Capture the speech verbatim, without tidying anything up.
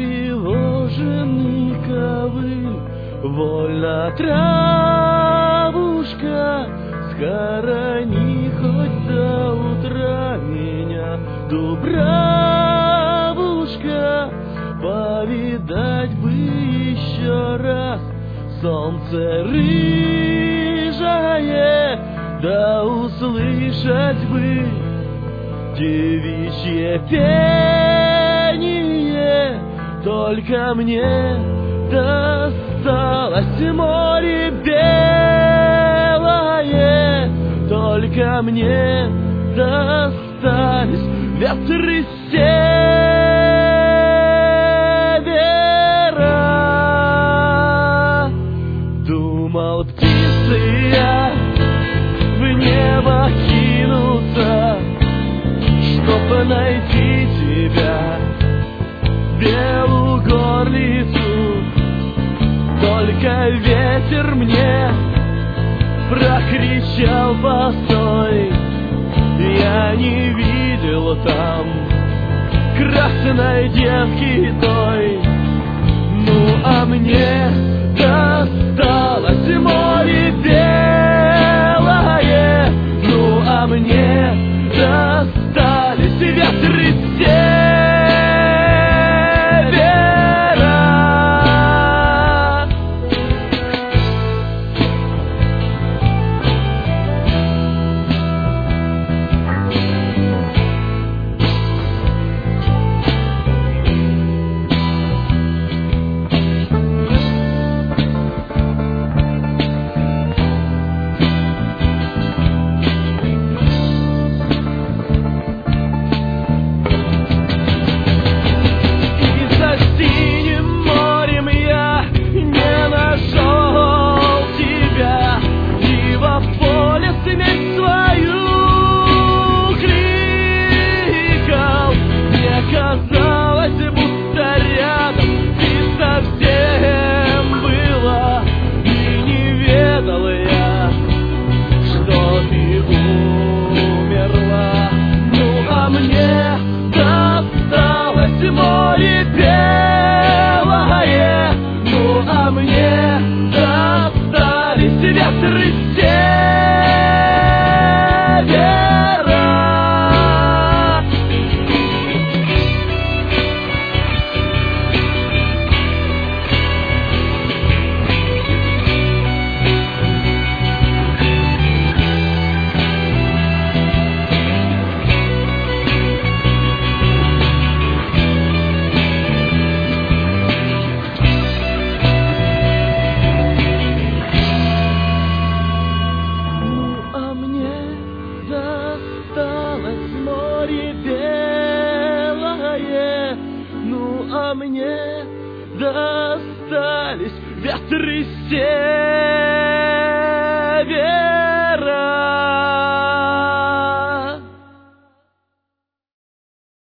приложенный ковыль, вольно травушка, схорони хоть до утра меня, дубравушка, повидать бы еще раз солнце рыжае, да услышать бы девичье пение. Только мне досталось море белое, только мне достались ветры севера. Думал, птицы, я в небо кинуться, чтоб найти тебя, белую горлицу. Только ветер мне прокричал: постой, я не видел там красной девки той. Ну а мне досталось море белое, ну а мне достались ветры севера. А мне достались ветры севера.